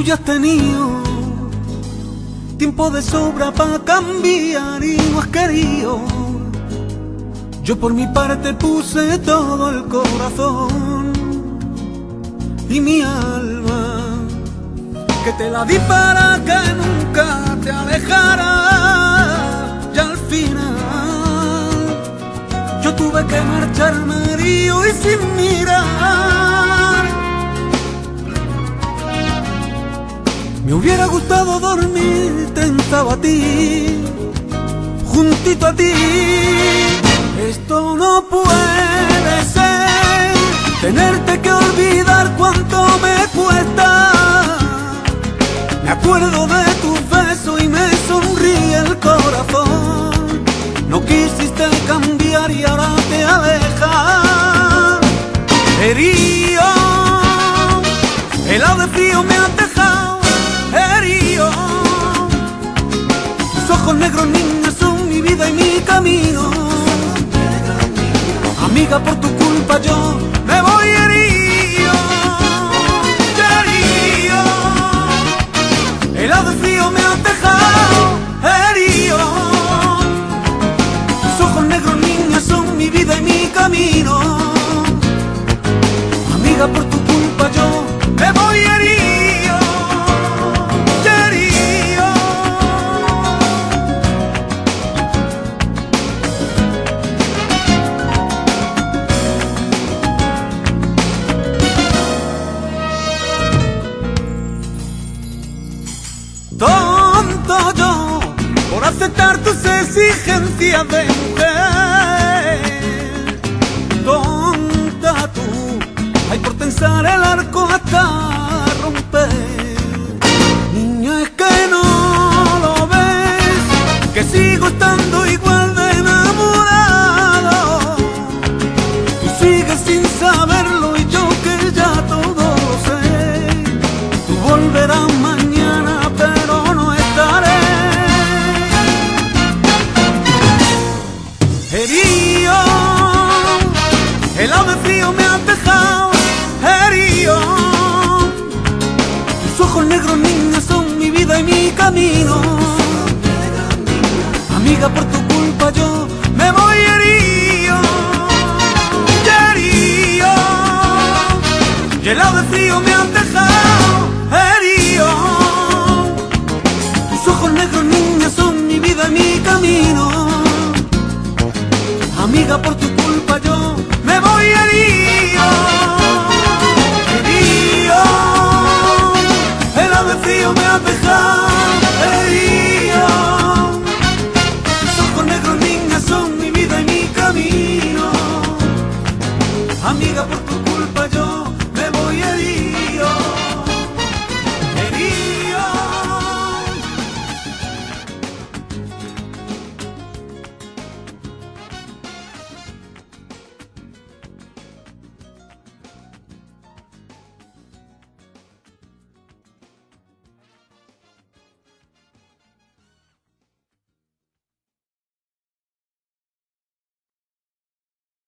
ya has tenido tiempo de sobra para cambiar y no has querido. Yo por mi parte puse todo el corazón y mi alma, que te la di para que nunca te alejaras. Y al final yo tuve que marcharme herido y sin mirar. Me hubiera gustado dormirte en Sabatí, juntito a ti. Esto no puede ser, tenerte que olvidar cuánto me cuesta. Me acuerdo de tus besos y me sonríe el corazón. No quisiste cambiar y ahora te alejas. Herido, helado de frío me has dejado. Herido, tus ojos negros, niña, son mi vida y mi camino. Amiga, por tu culpa yo me voy herido. Herido, helado de frío me has dejado. Herido, tus ojos negros, niña, son mi vida y mi camino. Amiga, por tu culpa yo me voy herido. Tonto yo por aceptar tus exigencias de mujer. Tonta tú, ay, por tensar el arco hasta romper. Niña, es que no lo ves, que sigo estando igual de enamorado. Tú sigues sin saberlo y yo que ya todo lo sé. Tú volverás mañana, pero no estaré. Herido, helado de frío me has dejado. Herido, tus ojos negros, niña, son mi vida y mi camino. Amiga, por tu culpa yo me voy herido. Herido, y helado de frío me has dejado. Herido, tus ojos negros, niña, son mi vida y mi camino. Amiga, por tu